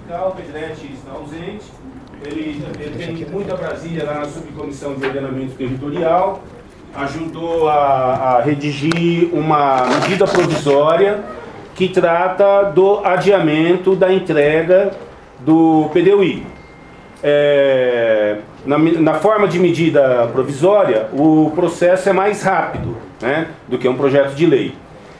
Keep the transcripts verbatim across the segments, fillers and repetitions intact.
Sindical, o Pedretti está ausente, ele, ele tem muita Brasília lá na Subcomissão de Ordenamento Territorial, ajudou a, a redigir uma medida provisória que trata do adiamento da entrega do P D U I. É, na, na forma de medida provisória, o processo é mais rápido, né, do que um projeto de lei.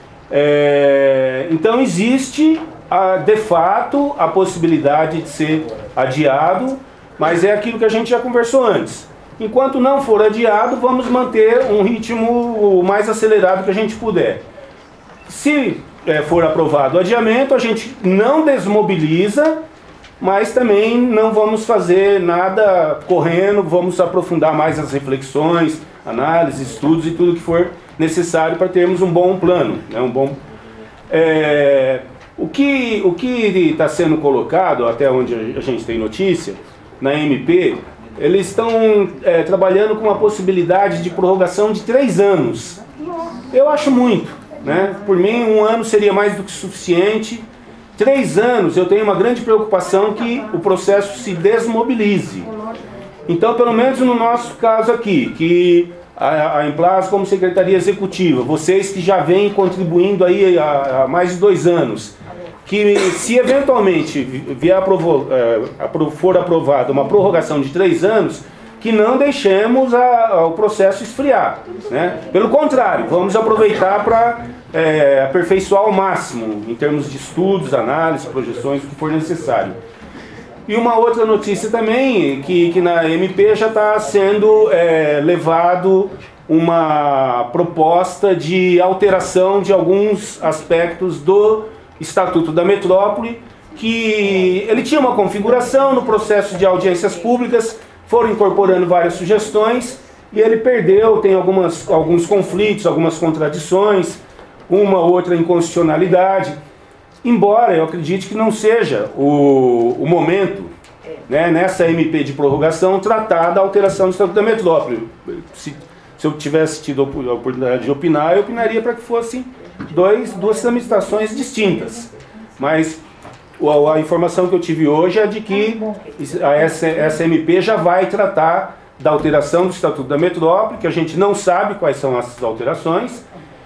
É, então existe, a, de fato, a possibilidade de ser adiado, mas é aquilo que a gente já conversou antes. Enquanto não for adiado, vamos manter um ritmo mais acelerado que a gente puder. Se é, for aprovado o adiamento, a gente não desmobiliza, mas também não vamos fazer nada correndo, vamos aprofundar mais as reflexões, análises, estudos e tudo que for necessário para termos um bom plano, né? um bom, é, o que o que está sendo colocado, até onde a gente tem notícia, na M P, eles estão é, trabalhando com uma possibilidade de prorrogação de três anos. Eu acho muito, né? Por mim, um ano seria mais do que suficiente. Três anos, eu tenho uma grande preocupação que o processo se desmobilize. Então, pelo menos no nosso caso aqui, que a, a Emplas como Secretaria Executiva, vocês que já vêm contribuindo aí há, há mais de dois anos, que se eventualmente vier aprovo, é, for aprovada uma prorrogação de três anos, que não deixemos a, a, o processo esfriar, né? Pelo contrário, vamos aproveitar para é, aperfeiçoar ao máximo, em termos de estudos, análises, projeções, o que for necessário. E uma outra notícia também, que, que na M P já está sendo é, levado uma proposta de alteração de alguns aspectos do Estatuto da Metrópole, que ele tinha uma configuração no processo de audiências públicas, foram incorporando várias sugestões, e ele perdeu, tem algumas, alguns conflitos, algumas contradições, uma ou outra inconstitucionalidade, embora eu acredite que não seja o, o momento, né, nessa M P de prorrogação, tratar da alteração do Estatuto da Metrópole. Se, se eu tivesse tido a oportunidade de opinar, eu opinaria para que fossem dois, duas tramitações distintas. Mas a, a informação que eu tive hoje é de que a, essa, essa M P já vai tratar da alteração do Estatuto da Metrópole, que a gente não sabe quais são essas alterações,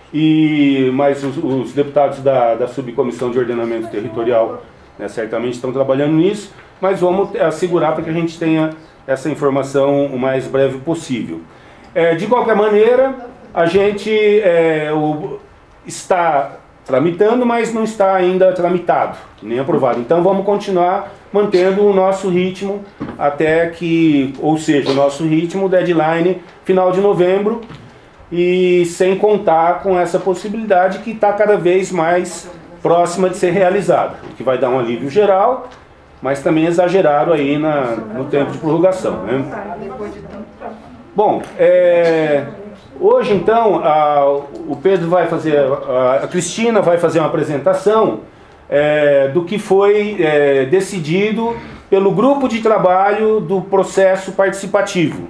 e, mas os, os deputados da, da Subcomissão de Ordenamento Territorial, né, certamente estão trabalhando nisso, mas vamos assegurar para que a gente tenha essa informação o mais breve possível. É, de qualquer maneira, a gente é, o, está tramitando, mas não está ainda tramitado, nem aprovado. Então vamos continuar mantendo o nosso ritmo até que, ou seja, o nosso ritmo, deadline final de novembro, e sem contar com essa possibilidade que está cada vez mais próxima de ser realizada, o que vai dar um alívio geral, mas também exagerado aí na, no tempo de prorrogação, né? Bom, é, hoje então a, o Pedro vai fazer, a, a Cristina vai fazer uma apresentação é, do que foi é, decidido pelo grupo de trabalho do processo participativo.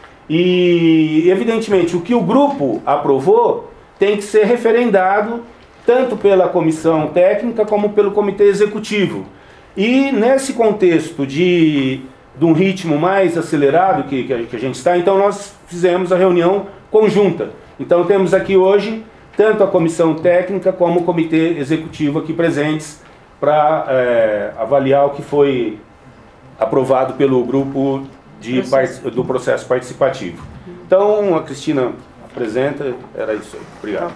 E, evidentemente, o que o grupo aprovou tem que ser referendado tanto pela comissão técnica como pelo comitê executivo. E nesse contexto de, de um ritmo mais acelerado que, que a gente está, então nós fizemos a reunião conjunta. Então temos aqui hoje tanto a comissão técnica como o comitê executivo aqui presentes para é, avaliar o que foi aprovado pelo grupo de, do processo participativo. Então a Cristina apresenta, era isso aí. Obrigado.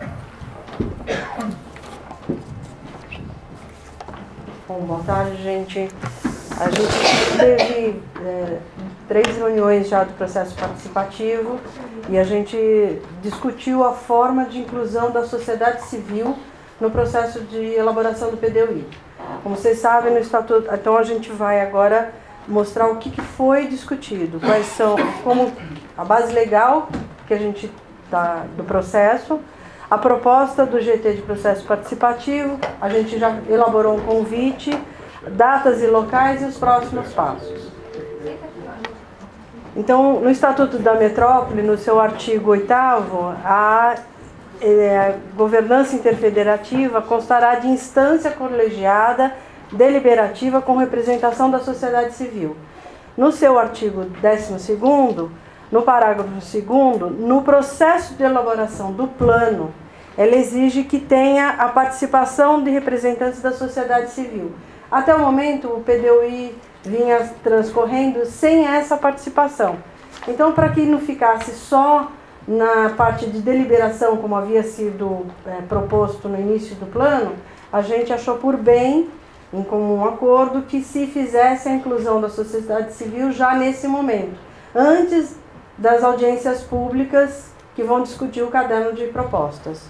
Bom, boa tarde, gente. A gente teve é, três reuniões já do processo participativo e a gente discutiu a forma de inclusão da sociedade civil no processo de elaboração do P D U I. Como vocês sabem, no Estatuto, então a gente vai agora mostrar o que, que foi discutido, quais são, como a base legal que a gente tá, do processo, a proposta do G T de processo participativo, a gente já elaborou um convite, datas e locais e os próximos passos. Então, no Estatuto da Metrópole, no seu artigo oitavo, a, é, governança interfederativa constará de instância colegiada deliberativa com representação da sociedade civil. No seu artigo décimo segundo, no parágrafo segundo, no processo de elaboração do plano, ela exige que tenha a participação de representantes da sociedade civil. Até o momento, o P D U I vinha transcorrendo sem essa participação. Então, para que não ficasse só na parte de deliberação, como havia sido é, proposto no início do plano, a gente achou por bem, em comum acordo, que se fizesse a inclusão da sociedade civil já nesse momento, antes das audiências públicas que vão discutir o caderno de propostas.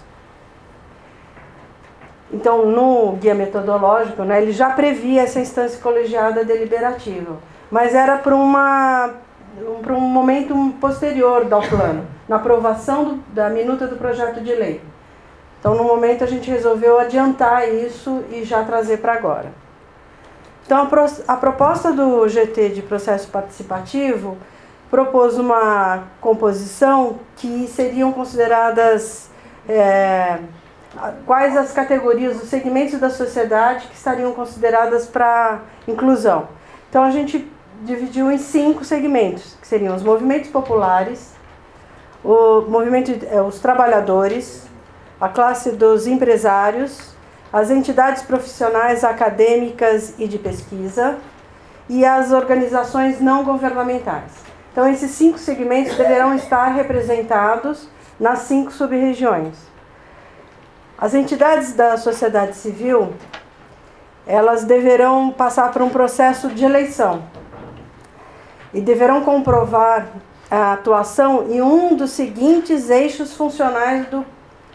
Então, no guia metodológico, né, ele já previa essa instância colegiada deliberativa, mas era para uma, para um momento posterior ao plano, na aprovação do, da minuta do projeto de lei. Então, no momento, a gente resolveu adiantar isso e já trazer para agora. Então, a, pro, a proposta do G T de processo participativo propôs uma composição que seriam consideradas... É, quais as categorias, os segmentos da sociedade que estariam consideradas para inclusão. Então, a gente dividiu em cinco segmentos, que seriam os movimentos populares, o movimento, os trabalhadores, a classe dos empresários, as entidades profissionais, acadêmicas e de pesquisa, e as organizações não governamentais. Então, esses cinco segmentos deverão estar representados nas cinco sub-regiões. As entidades da sociedade civil, elas deverão passar por um processo de eleição e deverão comprovar a atuação em um dos seguintes eixos funcionais do,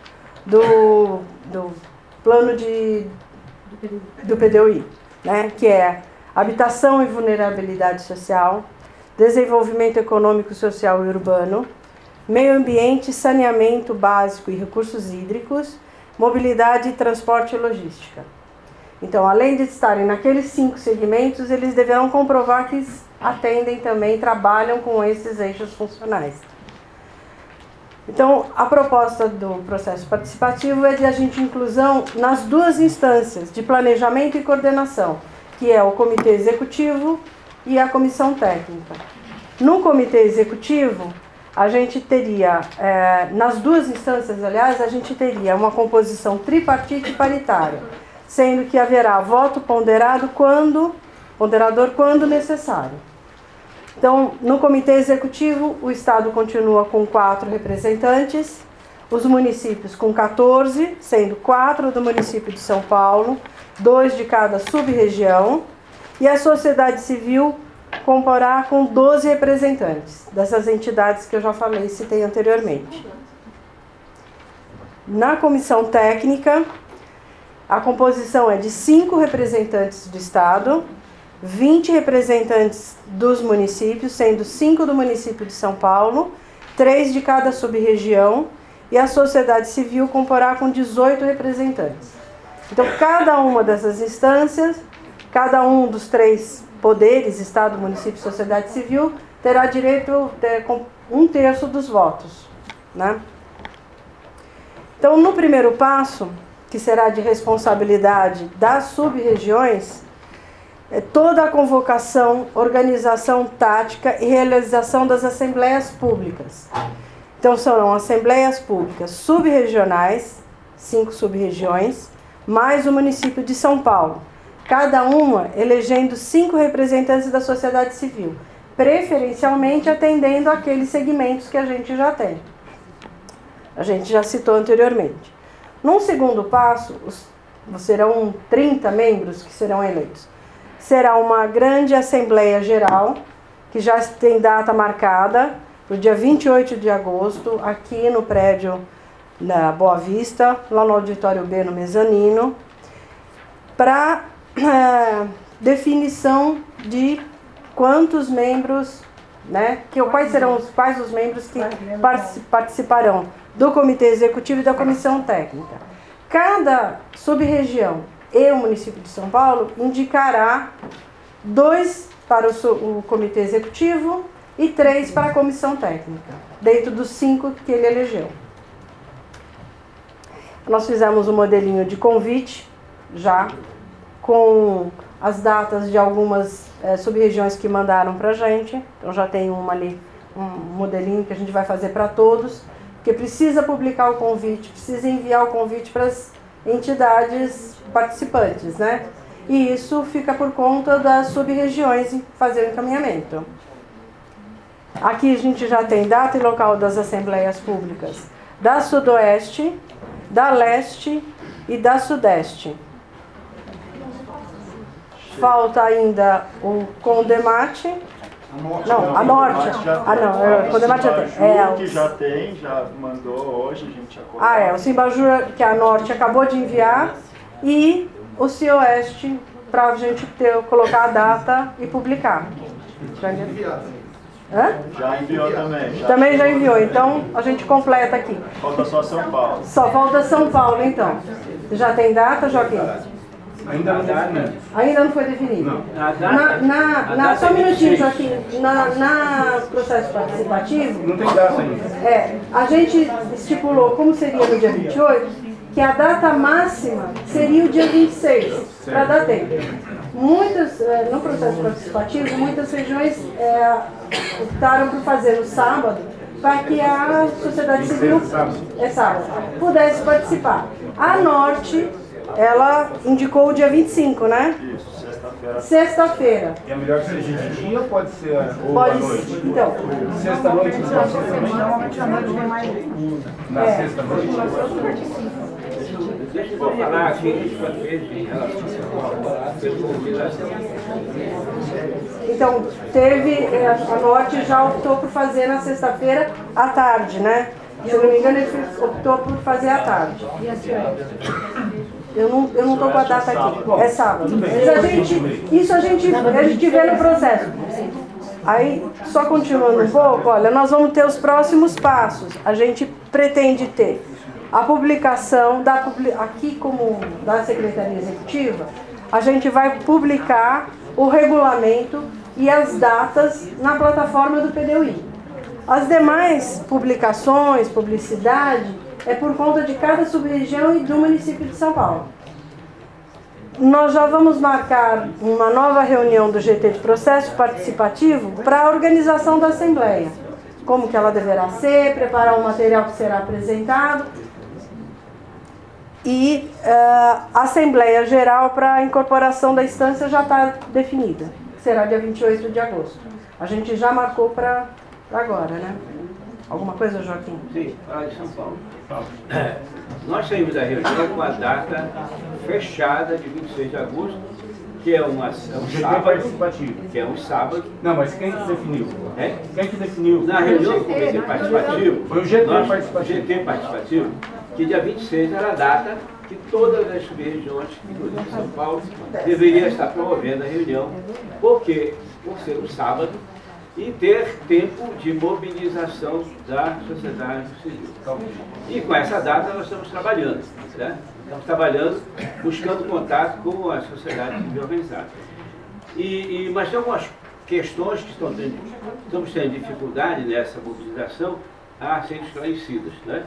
do, do plano de, do P D U I, né? Que é habitação e vulnerabilidade social, desenvolvimento econômico, social e urbano, meio ambiente, saneamento básico e recursos hídricos, mobilidade, transporte e logística. Então, além de estarem naqueles cinco segmentos, eles deverão comprovar que atendem também, trabalham com esses eixos funcionais. Então, a proposta do processo participativo é de agente de inclusão nas duas instâncias, de planejamento e coordenação, que é o Comitê Executivo e a Comissão Técnica. No Comitê Executivo, a gente teria, é, nas duas instâncias, aliás, a gente teria uma composição tripartite e paritária, sendo que haverá voto ponderado quando, ponderador quando necessário. Então, no Comitê Executivo, o Estado continua com quatro representantes, os municípios com quatorze, sendo quatro do município de São Paulo, dois de cada sub-região, e a sociedade civil comporá com doze representantes dessas entidades que eu já falei e citei anteriormente. Na comissão técnica, a composição é de cinco representantes do Estado, vinte representantes dos municípios, sendo cinco do município de São Paulo, três de cada sub-região, e a sociedade civil comporá com dezoito representantes. Então, cada uma dessas instâncias, cada um dos três poderes, Estado, município e sociedade civil, terá direito a ter um terço dos votos, né? Então, no primeiro passo, que será de responsabilidade das sub-regiões, é toda a convocação, organização tática e realização das assembleias públicas. Então, serão assembleias públicas sub-regionais, cinco sub-regiões, mais o município de São Paulo, cada uma elegendo cinco representantes da sociedade civil, preferencialmente atendendo aqueles segmentos que a gente já tem. A gente já citou anteriormente. Num segundo passo, os, serão trinta membros que serão eleitos. Será uma grande Assembleia Geral, que já tem data marcada, para o dia vinte e oito de agosto, aqui no prédio da Boa Vista, lá no Auditório B, no mezanino, para é, definição de quantos membros, né, que, quais serão os, quais os membros que participarão do Comitê Executivo e da Comissão Técnica. Cada sub-região e o município de São Paulo indicará dois para o, o Comitê Executivo e três para a Comissão Técnica, dentro dos cinco que ele elegeu. Nós fizemos um modelinho de convite, já, com as datas de algumas é, sub-regiões que mandaram para a gente. Então já tem uma ali, um modelinho que a gente vai fazer para todos, porque precisa publicar o convite, precisa enviar o convite para as entidades participantes, né? E isso fica por conta das sub-regiões fazer o encaminhamento. Aqui a gente já tem data e local das assembleias públicas da Sudoeste, da Leste e da Sudeste. Falta ainda o Condemate. Não, a Norte. Ah, não, o Condemate já tem. É, que já tem, já mandou hoje, a gente já colocou. Ah, é, o Simbajur, que a Norte acabou de enviar, e o Cioeste, para a gente ter, colocar a data e publicar. Já enviou? Hã? Já enviou também. Já também já enviou, então a gente completa aqui. Falta só São Paulo. Só falta São Paulo, então. Já tem data, Joaquim? Ainda não definido. Ainda não foi definido? Não. Na, na, na, só um minutinho, Joaquim. Na, na processo participativo, Não tem data ainda. é, a gente estipulou, como seria no dia vinte e oito, que a data máxima seria o dia vinte e seis, para dar tempo. Muitas, é, no processo participativo, muitas regiões é, optaram por fazer no sábado, para que a sociedade civil, é sábado, pudesse participar. A Norte, ela indicou o dia vinte e cinco, né? Isso, sexta-feira. Sexta-feira. É melhor que seja de dia ou pode ser ou Pode à noite? ser. Então, Sexta-noite não pode ser também? Normalmente à noite vem mais. Na É. sexta-noite? Deixa eu falar aqui que a gente fez em relação então teve, é, a Norte já optou por fazer na sexta-feira à tarde, né? Se eu não me engano, ele fez- optou por fazer à tarde. Eu não, eu não tô com a data aqui. É sábado. Mas a gente, isso a gente, a gente vê no processo. Aí, só continuando um pouco, olha, nós vamos ter os próximos passos. A gente pretende ter a publicação, da, publi- aqui como da Secretaria Executiva, a gente vai publicar o regulamento e as datas na plataforma do P D U I. As demais publicações, publicidade, é por conta de cada sub-região e do município de São Paulo. Nós já vamos marcar uma nova reunião do G T de Processo Participativo para a organização da Assembleia. Como que ela deverá ser, preparar o material que será apresentado. E uh, a Assembleia Geral para a incorporação da instância já está definida. Será dia vinte e oito de agosto. A gente já marcou para agora, né? Alguma coisa, Joaquim? Sim, fala de São Paulo. É, nós saímos da reunião com a data fechada de vinte e seis de agosto, que é, uma, é um G T sábado, participativo. que é um sábado. Não, mas quem que definiu? É? Quem que definiu? Na reunião do Comitê Participativo, Foi o G T nós- participativo. G T Participativo, que dia vinte e seis era a data que todas as sub-regiões, inclusive São Paulo, deveriam estar promovendo a reunião, porque, por ser um sábado, e ter tempo de mobilização da sociedade civil. E com essa data nós estamos trabalhando, né? Estamos trabalhando, buscando contato com a sociedade civil organizada. E, e, mas tem algumas questões que estão tendo, estamos tendo dificuldade nessa mobilização a serem esclarecidas, né?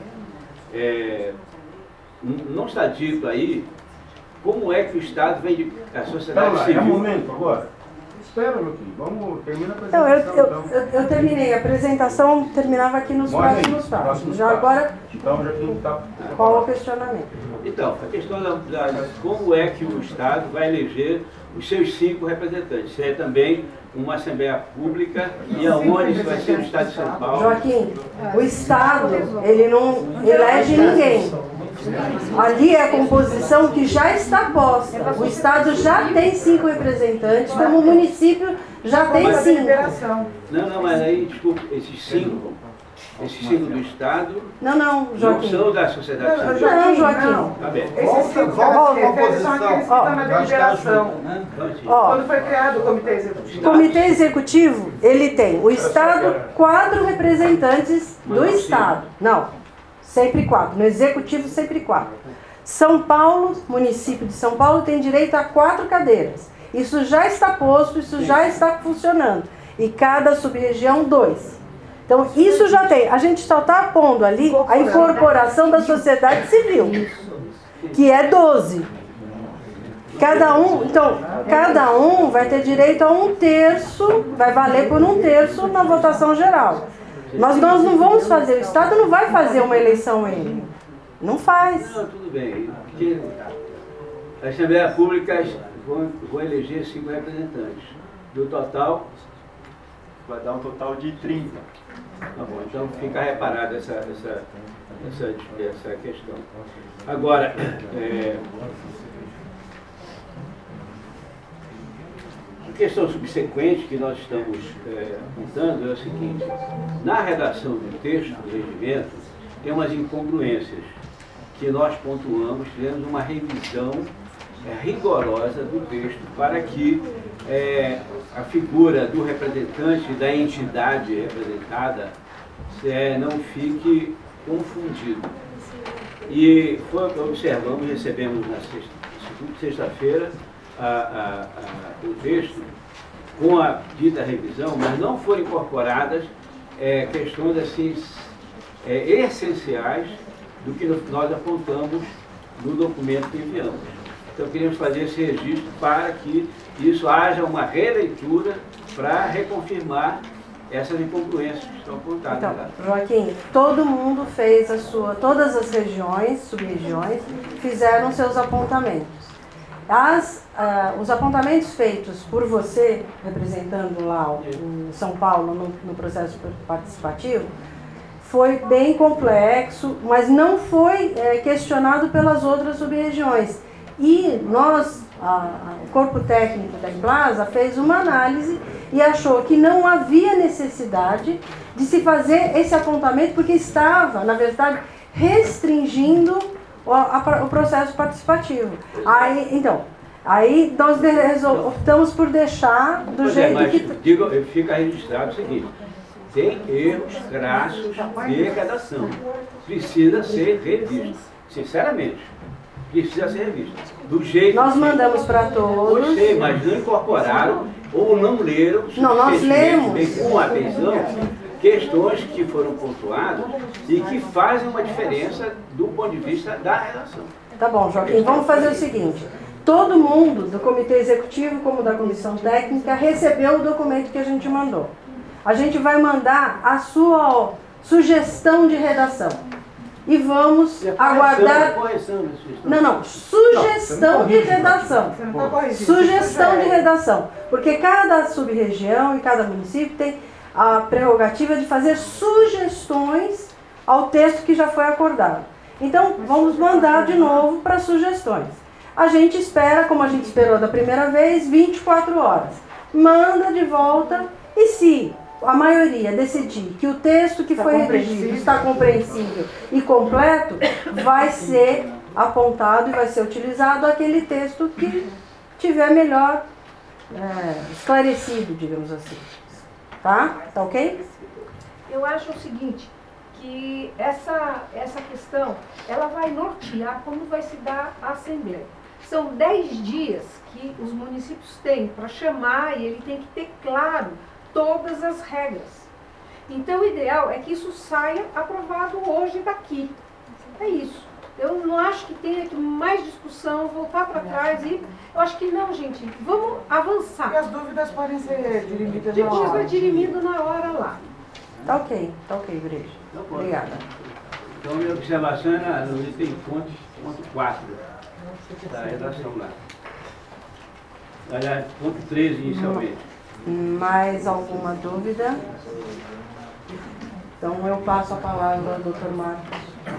É, n- não está dito aí como é que o Estado vem de... a Espera sociedade lá, é civil... momento agora. Espera, Luquinho. Vamos, termina a Então, eu, apresentação. eu, eu, eu terminei. A apresentação terminava aqui nos Mostra aí, próximos passos. próximos Já passos. agora, Então já que está. qual é o questionamento? Então, a questão da, da- como é que o Estado vai eleger os seus cinco representantes? Se é também uma Assembleia Pública e aonde isso vai ser no Estado de São Paulo? Joaquim, o Estado, ele não elege ninguém. Ali é a composição que já está posta. O Estado já tem cinco representantes, como o município já tem cinco. Não, não, mas aí, desculpe, esses cinco, esses cinco do Estado Não, não, não Joaquim. são da sociedade Não, civil. Não, Joaquim. Tá bem. Esses cinco que ela se refere são aqueles que estão na deliberação. Então, assim, Ó, Quando foi criado o Comitê Executivo. o Comitê Executivo, ele tem o Estado, quatro representantes do Estado. Não, sempre quatro. No Executivo, sempre quatro. São Paulo, município de São Paulo, tem direito a quatro cadeiras. Isso já está posto, isso já está funcionando. E cada sub-região, dois. Então, isso já tem. A gente só está pondo ali a incorporação da sociedade civil, que é doze. Cada um, então, cada um vai ter direito a um terço, vai valer por um terço na votação geral. Nós, nós não vamos fazer, o Estado não vai fazer uma eleição ele. Não faz. Não, tudo bem. Porque a Assembleia Pública vão, vão eleger cinco representantes. Do total, Vai dar um total de trinta. tá bom, então fica reparada essa, essa, essa, essa questão. Agora, é, a questão subsequente que nós estamos é, apontando é o seguinte: na redação do texto do regimento tem umas incongruências que nós pontuamos, fizemos uma revisão é, rigorosa do texto para que é, a figura do representante da entidade representada é, não fique confundido. E foi o que observamos, recebemos na sexta, sexta-feira a, a, a, o texto com a dita revisão, mas não foram incorporadas é, questões assim, é, essenciais do que nós apontamos no documento que enviamos. Então queríamos fazer esse registro para que isso haja uma releitura para reconfirmar essas incongruências que estão apontadas. Então, lá. Joaquim, todo mundo fez a sua, todas as regiões, sub-regiões, fizeram seus apontamentos. As, ah, os apontamentos feitos por você, representando lá o, o São Paulo no, no processo participativo, foi bem complexo, mas não foi é, questionado pelas outras sub-regiões. E nós, a, a, o corpo técnico da Emblasa, fez uma análise e achou que não havia necessidade de se fazer esse apontamento, porque estava, na verdade, restringindo o, a, o processo participativo. Aí, então, aí nós de, resol, optamos por deixar do Pois jeito é, mas que... digo, fica registrado o seguinte: tem erros crassos de redação. Precisa ser revisto. Sinceramente, precisa ser revisto. Do jeito Nós que- mandamos para todos. Pois sei, mas não incorporaram ou não leram Não, nós suficientemente lemos. bem, com atenção, questões que foram pontuadas e que fazem uma diferença do ponto de vista da redação. Tá bom, Joaquim, vamos fazer o seguinte. Todo mundo, do comitê executivo como da comissão técnica, recebeu o documento que a gente mandou. A gente vai mandar a sua ó, sugestão de redação. E vamos aguardar... Correção, né, sugestão. Não, não, sugestão de redação. Você não está corrigindo. Sugestão de redação. Porque cada sub-região e cada município tem a prerrogativa de fazer sugestões ao texto que já foi acordado. Então, vamos mandar de novo para sugestões. A gente espera, como a gente esperou da primeira vez, vinte e quatro horas. Manda de volta e se a maioria decidir que o texto que Está foi redigido compreensível. está compreensível e completo, vai ser apontado e vai ser utilizado aquele texto que tiver melhor é, esclarecido, digamos assim. Tá? Tá ok? Eu acho o seguinte, que essa, essa questão, ela vai nortear como vai se dar a Assembleia. São dez dias que os municípios têm para chamar e ele tem que ter claro todas as regras. Então o ideal é que isso saia aprovado hoje daqui. É isso. Eu não acho que tenha que mais discussão, voltar para trás e... Eu acho que não, gente. Vamos E avançar. as dúvidas podem ser dirimidas A na gente vai hora. dirimindo na hora lá. Tá ok, tá ok, Breja. Então, pode. Obrigada. Então, minha observação é na- no item ponto, ponto quatro da redação lá. Aliás, ponto treze inicialmente. Mais alguma dúvida? Então eu passo a palavra ao doutor Marcos.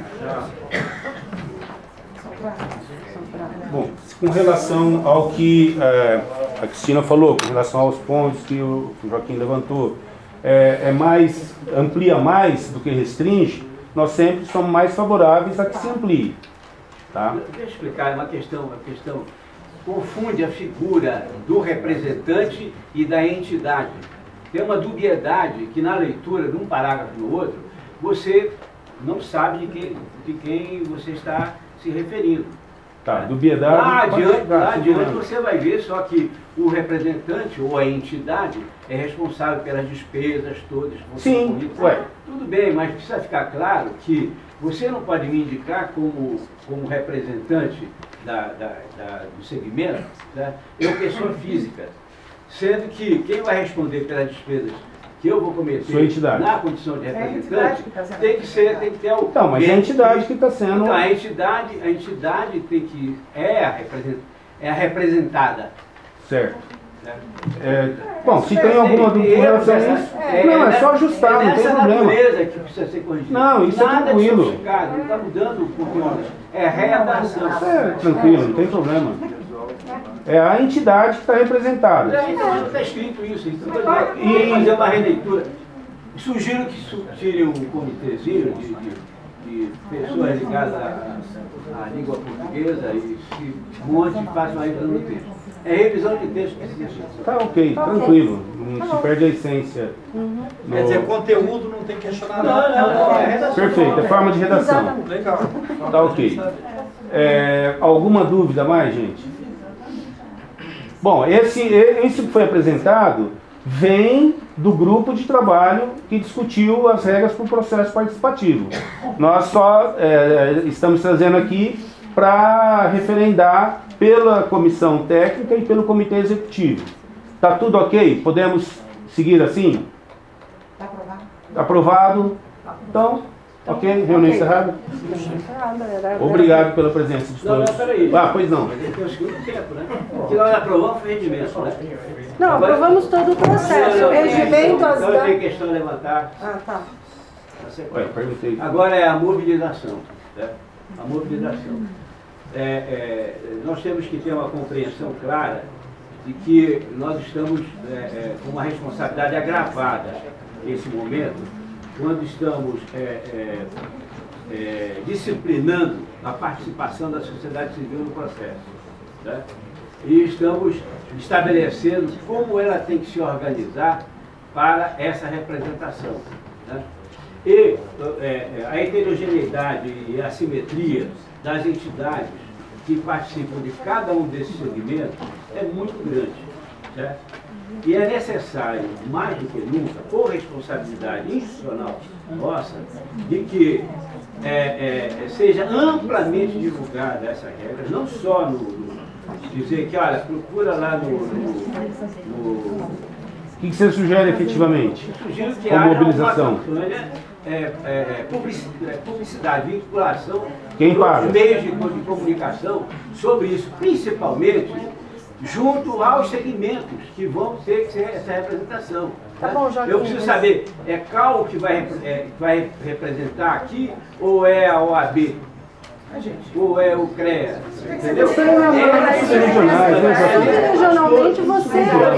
Bom, com relação ao que eh, a Cristina falou, com relação aos pontos que o Joaquim levantou, é, é mais, amplia mais do que restringe, nós sempre somos mais favoráveis a que se amplie. Tá? Deixa eu explicar uma questão, uma questão. Confunde a figura do representante e da entidade. Tem uma dubiedade que na leitura de um parágrafo no outro, você não sabe de quem, de quem você está se referindo. Tá, dubiedade. Lá pode adiante, ficar lá adiante circulando. você vai ver só que o representante ou a entidade é responsável pelas despesas todas. que vão ser Sim, ocorridas. ué. Tudo bem, mas precisa ficar claro que você não pode me indicar como, como representante da, da, da, do segmento, né, eu pessoa física, sendo que quem vai responder pelas despesas que eu vou cometer na condição de representante, tem que ser, tem que ter alguém. Então, mas é a entidade que está sendo... Então, a entidade, a entidade tem que, é a, represent, é a representada. Certo. Né? É, bom, se tem alguma dúvida em relação a isso, não, é só ajustar, não tem problema. É que precisa ser corrigida. Não, isso é tranquilo. Não está mudando o conteúdo. É readação. É tranquilo, não tem problema. É a entidade que está representada. Não está escrito isso. Então, e fazer uma releitura. Sugiro que su- tire um comitêzinho de, de, de pessoas ligadas à, à língua portuguesa e se monte e faça uma revisão do texto. É revisão de texto que se diz. Tá ok, tranquilo. Não se perde a essência. Uhum. No... Quer dizer, conteúdo não tem que questionar Não, nada. não, não. É redação. Perfeito, é forma de redação. Legal. Tá ok. É, alguma dúvida mais, gente? Bom, esse, esse que foi apresentado vem do grupo de trabalho que discutiu as regras para o processo participativo. Nós só é, estamos trazendo aqui para referendar pela comissão técnica e pelo comitê executivo. Tá tudo ok? Podemos seguir assim? Está aprovado? Aprovado? Então, ok? Reunião encerrada? Obrigado pela presença de Não, todos. não, peraí. Ah, pois não. Mas tem o tempo, né? Que nós aprovamos foi rendimento, né? Não, aprovamos todo o processo. O regimento, as Então eu tenho datas... questão a levantar. Ah, tá. Ué, perguntei. Agora é a mobilização. Né? A mobilização. É, é, nós temos que ter uma compreensão clara de que nós estamos é, é, com uma responsabilidade agravada nesse momento, quando estamos é, é, é, disciplinando a participação da sociedade civil no processo. Né? E estamos estabelecendo como ela tem que se organizar para essa representação. Né? E é, a heterogeneidade e a assimetria das entidades que participam de cada um desses segmentos é muito grande. Certo? E é necessário, mais do que nunca, por responsabilidade institucional nossa, de que é, é, seja amplamente divulgada essa regra, não só no, no dizer que, olha, procura lá no... no, no O que você sugere efetivamente? sugiro que Com haja mobilização. uma campanha, é, é, publicidade, publicidade, vinculação Quem paga? dos meios de, de comunicação sobre isso, principalmente junto aos segmentos que vão ter que ser essa representação. Tá né? bom, Joaquim, Eu preciso mas- saber, é Cal que vai, é, vai representar aqui ou é a O A B? Ou é o CREA? Entendeu? Você não é subregionais, né, Joaquim? Regionalmente você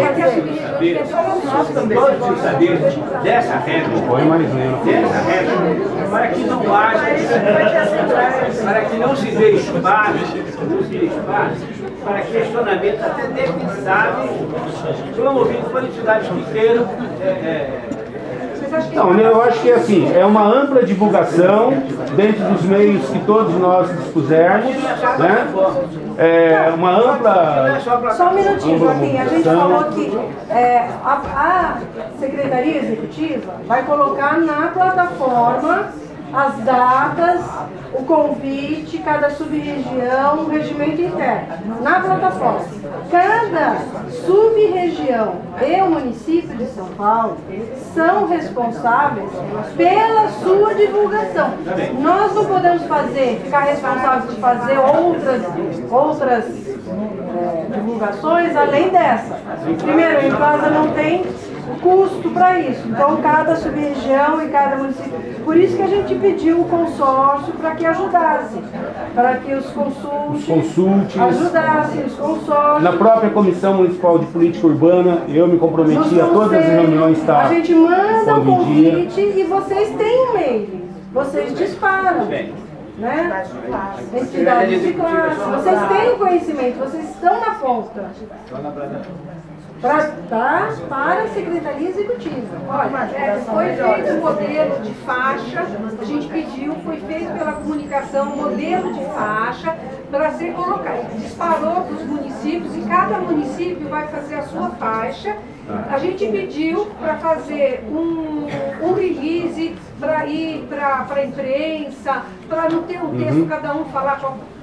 Nós todos precisamos saber dessa regra. Põe mais lento. Dessa regra, para que não haja, para que não se dê espaço, não se dê espaço para questionamentos até defensáveis promovidos por entidades que queiram. É, é, Não, eu acho que é assim, é uma ampla divulgação dentro dos meios que todos nós dispusermos, né? É uma ampla... Só um minutinho, Joaquim. A gente falou que é, a, a Secretaria Executiva vai colocar na plataforma as datas, o convite, cada sub-região, o regimento interno, na plataforma. Cada sub-região e o município de São Paulo são responsáveis pela sua divulgação. Nós não podemos fazer, ficar responsáveis de fazer outras, outras é, divulgações além dessa. Primeiro, a Embasa não tem custo para isso. Então, cada sub-região e cada município. Por isso que a gente pediu o consórcio para que ajudasse, para que os consultes, Os consultes. ajudassem, os consórcios. Na própria Comissão Municipal de Política Urbana, eu me comprometi a todas as reuniões estar A gente manda o todo dia. convite e vocês têm um e-mail. Vocês disparam. Né? Entidades de classe. Vocês têm conhecimento, vocês estão na ponta. Para, tá, para a Secretaria Executiva. Olha, é, foi feito um modelo de faixa, a gente pediu, foi feito pela comunicação um modelo de faixa para ser colocado. Disparou para os municípios e cada município vai fazer a sua faixa. A gente pediu para fazer um, um release para ir para a imprensa, para não ter um texto, cada um falar qual.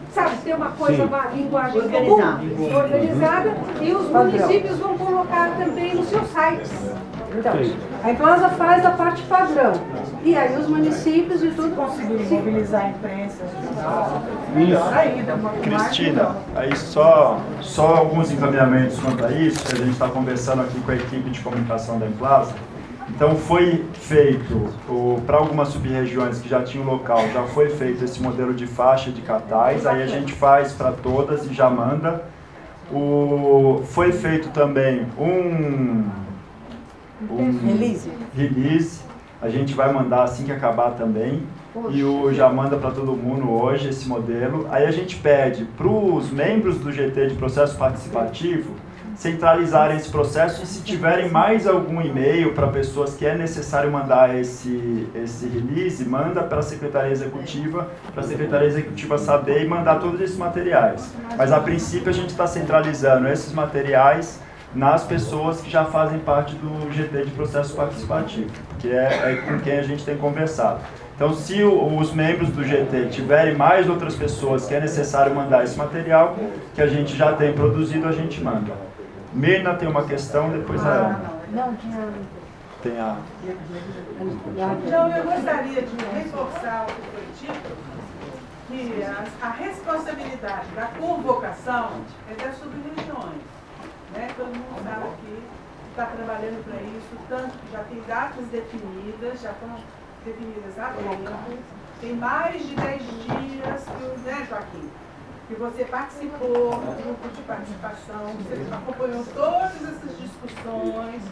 sabe, ter uma coisa, Sim. uma linguagem Organizada. comum, organizada, e os Padrão. municípios vão colocar também nos seus sites. Então, Sim. a Implasa faz a parte padrão. E aí os municípios e tudo Conseguir se- mobilizar a imprensa. Isso. Melhor ainda, uma Cristina, aí só, só alguns encaminhamentos quanto a isso, que a gente está conversando aqui com a equipe de comunicação da Implasa. Então foi feito, para algumas sub-regiões que já tinham local, já foi feito esse modelo de faixa de cartaz, aí a gente faz para todas e já manda. O, foi feito também um, um Release. release, a gente vai mandar assim que acabar também. E o já manda para todo mundo hoje esse modelo. Aí a gente pede para os membros do G T de processo participativo centralizarem esse processo e se tiverem mais algum e-mail para pessoas que é necessário mandar esse, esse release, manda para a Secretaria Executiva, para a Secretaria Executiva saber e mandar todos esses materiais. Mas a princípio a gente está centralizando esses materiais nas pessoas que já fazem parte do G T de processo participativo, que é, é com quem a gente tem conversado. Então, se o, os membros do G T tiverem mais outras pessoas que é necessário mandar esse material, que a gente já tem produzido, a gente manda. Mirna tem uma questão, depois a Ana. Não, tinha... Tem a... Então, eu gostaria de reforçar o que foi dito, que a, a responsabilidade da convocação é das sub-regiões. Né? Todo mundo sabe aqui que está trabalhando para isso, tanto que já tem datas definidas, já estão definidas a tempo. Tem mais de dez dias, que, né, Joaquim? Que você participou do grupo de participação, você acompanhou todas essas discussões,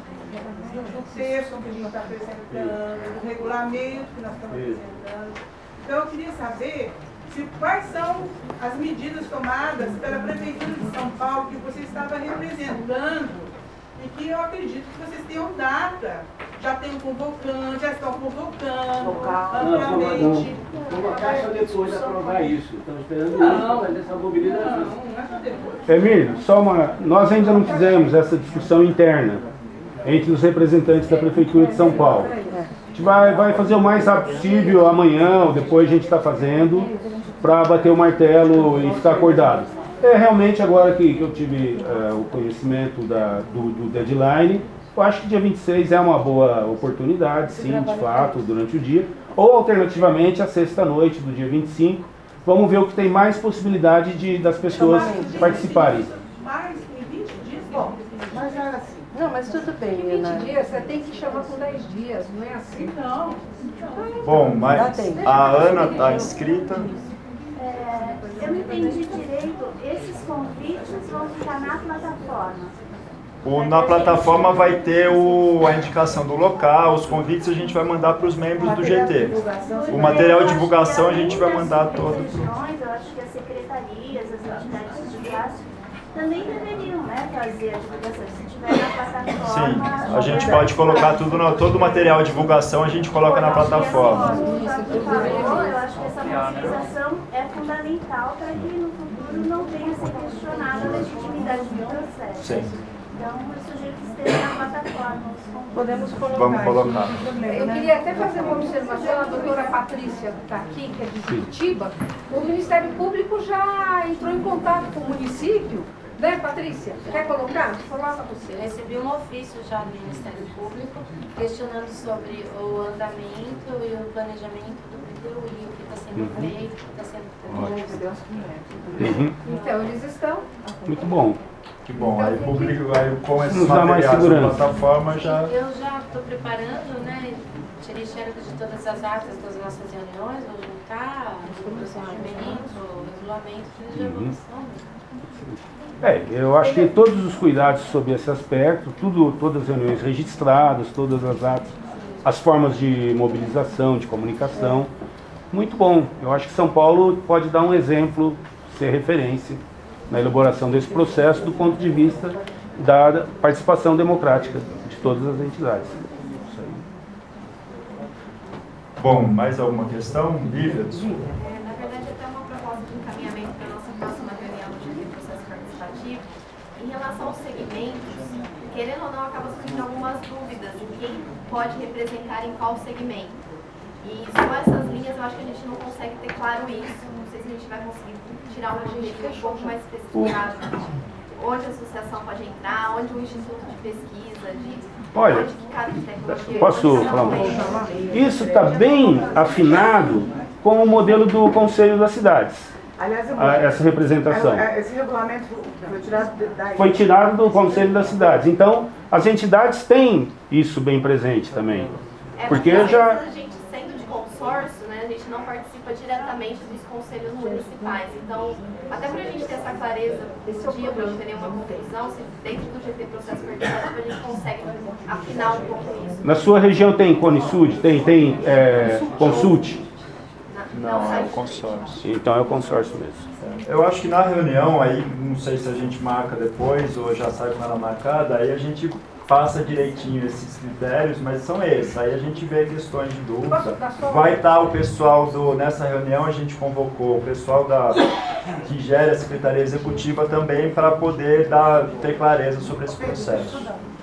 do texto que a gente está apresentando, do regulamento que nós estamos apresentando. Então, eu queria saber se, quais são as medidas tomadas pela Prefeitura de São Paulo que você estava representando e que eu acredito que vocês tenham data. Já tem um convocante, já estão convocando amplamente. Convocar só depois de aprovar isso. Estamos esperando Não. isso para fazer essa mobilização. Não, não é só depois. Emílio, só uma. Nós ainda não fizemos essa discussão interna entre os representantes da Prefeitura de São Paulo. A gente vai, vai fazer o mais rápido possível, amanhã ou depois a gente está fazendo, para bater o martelo e ficar acordado. É realmente agora que, que eu tive uh, o conhecimento da, do, do deadline, eu acho que dia vinte e seis é uma boa oportunidade, sim, de fato, durante o dia. Ou alternativamente, a sexta-noite do dia vinte e cinco. Vamos ver o que tem mais possibilidade de, das pessoas participarem. Mais em vinte dias? Bom, mas era assim. Não, mas tudo bem, vinte Ana. dias, você tem que chamar com dez dias, não é assim? Não. Bom, Já mas tem. a Ana está inscrita. É, eu não entendi direito, esses convites vão ficar na plataforma. O, na plataforma vai ter o, a indicação do local, os convites a gente vai mandar para os membros do G T. O material de divulgação a gente vai mandar todo. Regiões, eu acho que as secretarias, as entidades de classe também deveriam, né, fazer a divulgação. Se tiver na plataforma... Sim, a gente pode colocar tudo, no, todo o material de divulgação a gente coloca na plataforma. Eu acho que essa mobilização é fundamental para que no futuro não venha a ser questionada a legitimidade do processo. Sim. Então, eu sugiro que esteja na plataforma. Podemos colocar. Vamos colocar. isso, não tem problema, Eu né? queria até fazer uma observação, a doutora Patrícia está aqui, que é de Curitiba. O Ministério Público já entrou em contato com o município, né, Patrícia? Quer colocar? Coloca você. Eu recebi um ofício já do Ministério Público questionando sobre o andamento e o planejamento do P T U I, o que está sendo feito, o que está sendo feito. Uhum. Então, eles estão. Muito bom. Que bom, aí o público, aí com esses Nos dá mais materiais na segurança. plataforma já... Eu já estou preparando, né? Tirei xerox de todas as atas das nossas reuniões, vou juntar o procedimento, o regulamento, tudo já vamos É, eu acho que todos os cuidados sobre esse aspecto, tudo, todas as reuniões registradas, todas as atas, as formas de mobilização, de comunicação, muito bom. Eu acho que São Paulo pode dar um exemplo, ser referência na elaboração desse processo do ponto de vista da participação democrática de todas as entidades. Isso aí. Bom, mais alguma questão? Lívia? É, na verdade, até uma proposta de encaminhamento para a nossa próxima reunião do G T Processo Participativo. Em relação aos segmentos, querendo ou não, acaba surgindo algumas dúvidas em quem pode representar em qual segmento. E só essas linhas eu acho que a gente não consegue ter claro isso. não sei se a gente vai conseguir tirar um modelo um pouco mais especificado onde a associação pode entrar, onde o instituto de pesquisa, de Olha, onde que cada tecnologia... posso falar um pouco? Isso está bem afinado com o modelo do Conselho das Cidades. Aliás, eu- a- essa representação. É, Esse regulamento foi tirado daí. Foi tirado do Conselho das Cidades. Então, as entidades têm isso bem presente também. É, Porque às já... vezes a gente, sendo de consórcio, né, a gente não participa diretamente dos conselhos municipais. Então, até para a gente ter essa clareza desse dia, para não ter nenhuma confusão, se dentro do G T Processo Participativo a gente consegue afinar um pouco isso. Na sua região tem Conisud? Tem, tem é, Consult? Não, é o consórcio. Então é o consórcio mesmo. Eu acho que na reunião aí, não sei se a gente marca depois ou já sai com ela marcada, aí a gente passa direitinho esses critérios, mas são esses. Aí a gente vê questões de dúvida. Vai estar o pessoal do... Nessa reunião a gente convocou o pessoal da, que gera a Secretaria Executiva também para poder dar, ter clareza sobre esse processo.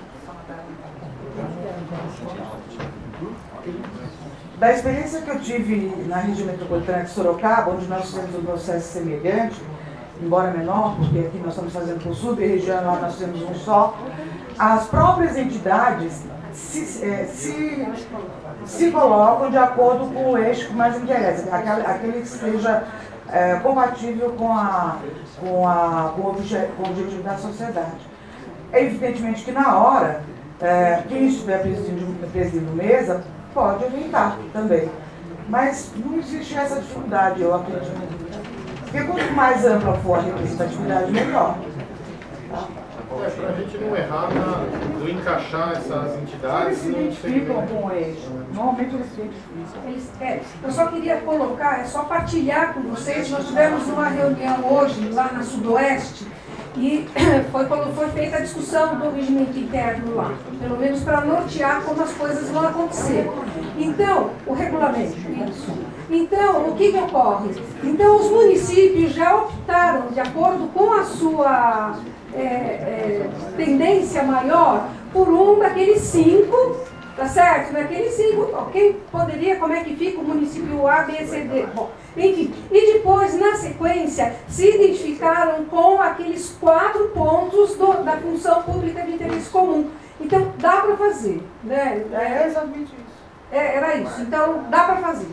Da experiência que eu tive na região metropolitana de Sorocaba, onde nós fizemos um processo semelhante, embora menor, porque aqui nós estamos fazendo por sub-região, lá nós temos um só, as próprias entidades se, é, se, se colocam de acordo com o eixo que mais interessa, aquele, aquele que seja é, compatível com, a, com, a, com, o obje, com o objetivo da sociedade. É evidentemente que na hora, é, quem estiver presidindo, presidindo mesa, pode orientar também. Mas não existe essa dificuldade, eu acredito. Porque quanto mais ampla for a representatividade, melhor. Tá? É, para a gente não errar na, no encaixar essas entidades. Eles se identificam com o eixo. Normalmente eles se identificam. Eles, é, eu só queria colocar, é só partilhar com vocês. Nós tivemos uma reunião hoje lá na Sudoeste e foi quando foi feita a discussão do regimento interno lá, pelo menos para nortear como as coisas vão acontecer. Então, o regulamento, isso. Então, o que, que ocorre? Então, os municípios já optaram, de acordo com a sua é, é, tendência maior, por um daqueles cinco, tá certo? Daqueles cinco, quem poderia, como é que fica o município A, B, C, D? Bom, enfim, e depois, na sequência, se identificaram com aqueles quatro pontos do, da função pública de interesse comum. Então, dá para fazer, né? É exatamente isso. É, era isso. Então, dá para fazer.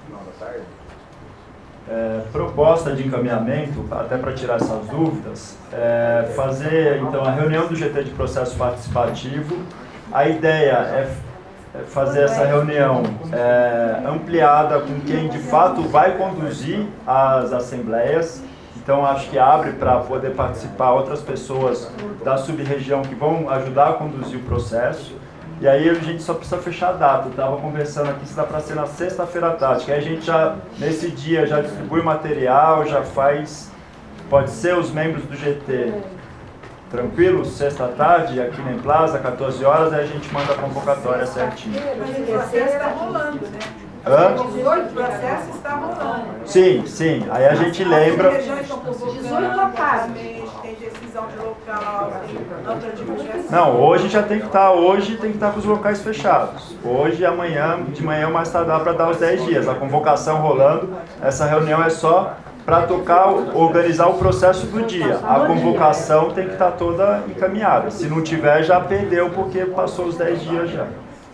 É, proposta de encaminhamento, até para tirar essas dúvidas, é fazer então a reunião do G T de processo participativo. A ideia é fazer essa reunião é, ampliada com quem de fato vai conduzir as assembleias. Então acho que abre para poder participar outras pessoas da sub-região que vão ajudar a conduzir o processo. E aí a gente só precisa fechar a data. Eu estava conversando aqui se dá para ser na sexta-feira à tarde, que aí a gente já, nesse dia, já distribui material, já faz, pode ser os membros do G T tranquilo, sexta à tarde, aqui na Plaza, quatorze horas, aí a gente manda a convocatória certinho. Mas o processo está rolando, né? Hã? O processo está rolando. Sim, sim. Aí a gente lembra... As regiões estão convocando, aparentemente, tem decisão de local, tem outra divulgação. Não, hoje já tem que estar, hoje tem que estar com os locais fechados. Hoje e amanhã, de manhã, mais tardar para dar os dez dias. A convocação rolando, essa reunião é só para tocar, organizar o processo do dia. A convocação tem que estar toda encaminhada. Se não tiver, já perdeu, porque passou os dez dias já.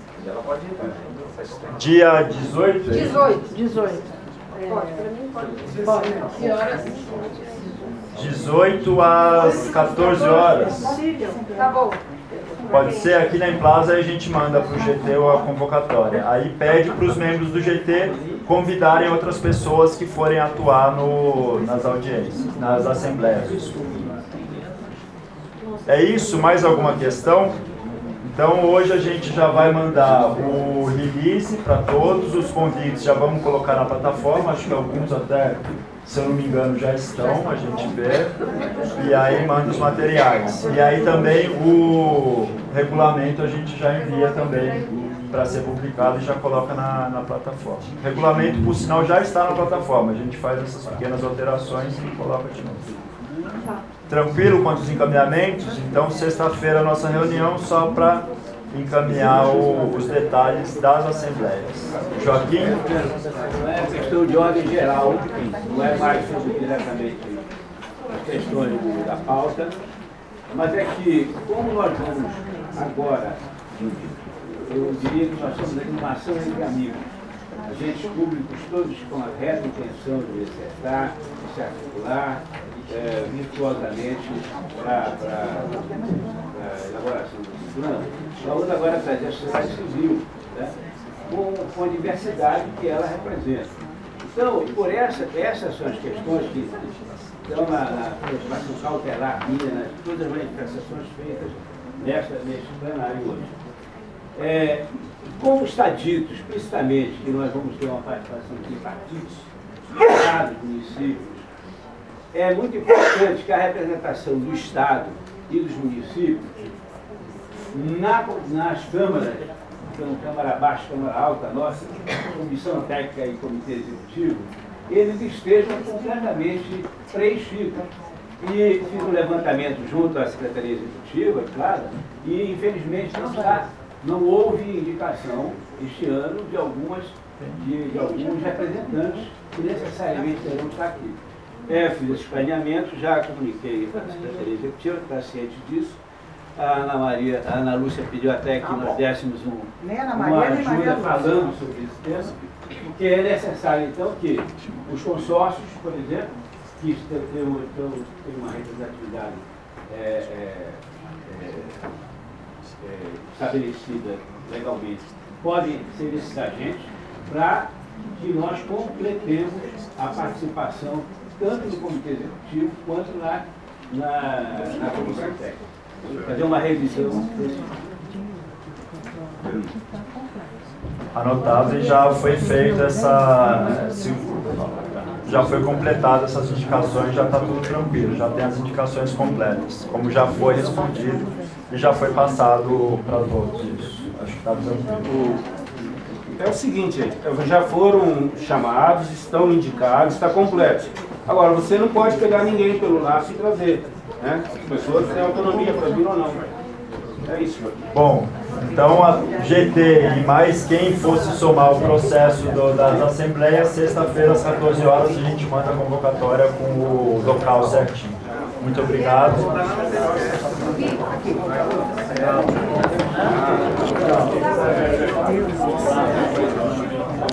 Dia dezoito? dezoito. dezoito. Pode, para mim pode. Pode. Que horas? dezoito às quatorze horas. Tá bom. Pode ser aqui na Plaza, aí a gente manda para o G T a convocatória. Aí pede para os membros do G T convidarem outras pessoas que forem atuar no, nas audiências, nas assembleias. É isso? Mais alguma questão? Então hoje a gente já vai mandar o release para todos, os convites já vamos colocar na plataforma, acho que alguns até, se eu não me engano, já estão, a gente vê, e aí manda os materiais. E aí também o regulamento a gente já envia também para ser publicado e já coloca na, na plataforma. O regulamento, por sinal, já está na plataforma, a gente faz essas pequenas alterações e coloca de novo. Tranquilo quanto aos encaminhamentos? Então, sexta-feira, a nossa reunião, só para encaminhar o, os detalhes das assembleias. Joaquim? Não é questão de ordem geral, não é mais sobre diretamente as questões da pauta, mas é que, como nós vamos agora, eu diria que nós estamos aqui numa ação entre amigos, agentes públicos todos com a reta intenção de acertar, de se articular é, virtuosamente para a elaboração desse plano. Vamos agora trazer a sociedade civil, né, com, com a diversidade que ela representa. Então, por essa, essas são as questões que estão na, na preocupação cautelar minha, nas todas as manifestações feitas nesta, neste plenário hoje. É, como está dito explicitamente que nós vamos ter uma participação de partidos, estados, municípios, é muito importante que a representação do Estado e dos municípios na, nas câmaras, então Câmara Baixa, Câmara Alta, nossa, Comissão Técnica e Comitê Executivo, eles estejam completamente preenchidos. E fiz um levantamento junto à Secretaria Executiva, claro, e infelizmente não está. Não houve indicação este ano de, algumas, de, de alguns representantes que necessariamente terão estar aqui. É, fiz esse planeamento, já comuniquei para a Secretaria Executiva, está ciente disso. A Ana Maria, a Ana Lúcia pediu até que nós dessemos um, uma ajuda falando sobre esse tema, porque é necessário, então, que os consórcios, por exemplo, que têm uma representatividade é, é, é, É, estabelecida legalmente, podem ser esses agentes para que nós completemos a participação tanto no Comitê Executivo quanto na, na, na Comissão Técnica. Fazer uma revisão desse. Anotado, e já foi feita essa... já foi completada essas indicações, já está tudo tranquilo, já tem as indicações completas, como já foi respondido e já foi passado para todos isso. Acho que está tranquilo. É o seguinte, já foram chamados, estão indicados, está completo. Agora, você não pode pegar ninguém pelo laço e trazer, né? As pessoas têm autonomia para vir ou não. É isso, meu. Bom, então a G T e mais quem fosse somar o processo do, das assembleias, sexta-feira às quatorze horas a gente manda a convocatória com o local certinho. Muito obrigado. Aqui.